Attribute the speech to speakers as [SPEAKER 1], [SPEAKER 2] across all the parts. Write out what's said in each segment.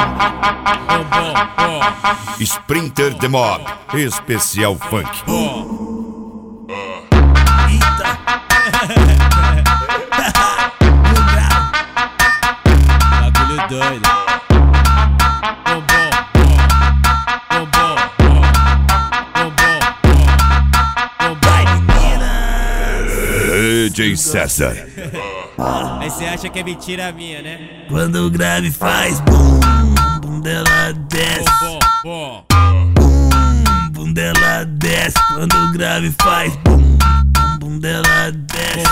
[SPEAKER 1] Sprinter The Mob, especial funk.
[SPEAKER 2] Eita. Bagulho doido.
[SPEAKER 1] DJ César.
[SPEAKER 2] Aí cê acha que é mentira minha, né?
[SPEAKER 3] Quando o grave faz bum, bum dela desce. Bum dela desce. Quando o grave faz bum, bum dela desce.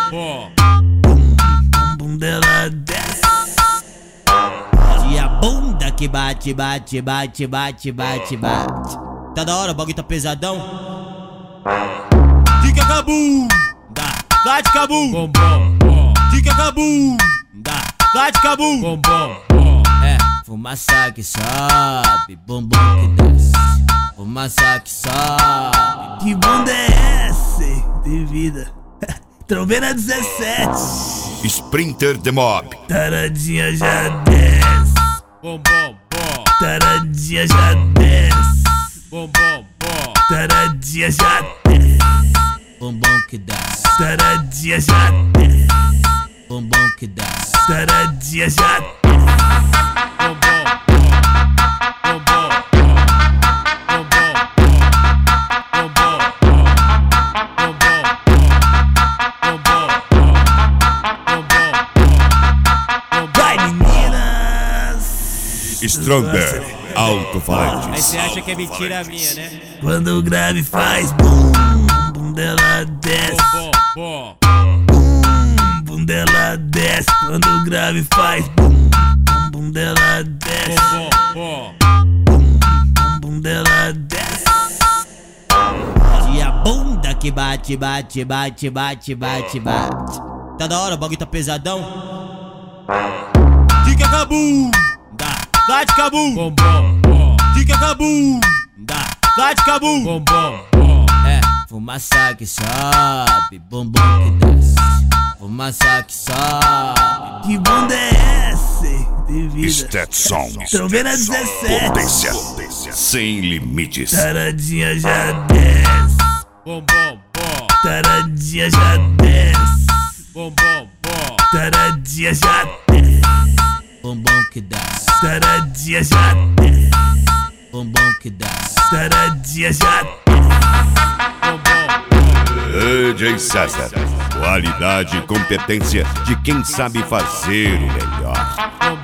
[SPEAKER 3] Bum dela desce.
[SPEAKER 2] E a bunda que bate, bate, bate, bate, bate, bate. Tá da hora, o bagulho tá pesadão. Fica cabum. Dá de cabum. Fica cabum. Dá de cabum. É, fumaça que sobe, bumbum que desce. Fumaça que sobe.
[SPEAKER 3] Que bunda é essa? De vida. Trombeta 17.
[SPEAKER 1] Sprinter The Mob.
[SPEAKER 3] Taradinha já desce. Taradinha já desce. Taradinha já desce.
[SPEAKER 2] Bumbum que desce.
[SPEAKER 3] Taradinha já desce.
[SPEAKER 2] Bumbum que desce.
[SPEAKER 3] Taradinha já desce. Vai, meninas!
[SPEAKER 1] Stronger, alto-falantes.
[SPEAKER 2] Aí cê acha que é mentira minha, né?
[SPEAKER 3] Quando o grave faz bum, bum dela desce. Bum dela desce. Quando o grave faz bum, bum dela desce. Bum dela desce.
[SPEAKER 2] E a bunda que bate, bate, bate, bate, bate, bate. Tá da hora, o bagulho tá pesadão. Fica cabum. Dá de cabum. Fica cabum. Dá de cabum. É, fumaça que sobe, bumbum que desce. Fumaça que sobe.
[SPEAKER 3] Que bunda é essa? De vida.
[SPEAKER 1] Stetson.
[SPEAKER 3] Trombeta 17.
[SPEAKER 1] Potência sem limites.
[SPEAKER 3] Taradinha já desce. Taradinha já desce. Taradinha já desce.
[SPEAKER 2] Bumbum que desce.
[SPEAKER 3] Taradinha já desce.
[SPEAKER 2] Bumbum que desce.
[SPEAKER 3] Taradinha já desce.
[SPEAKER 1] DJ César. Qualidade e competência de quem sabe fazer o melhor.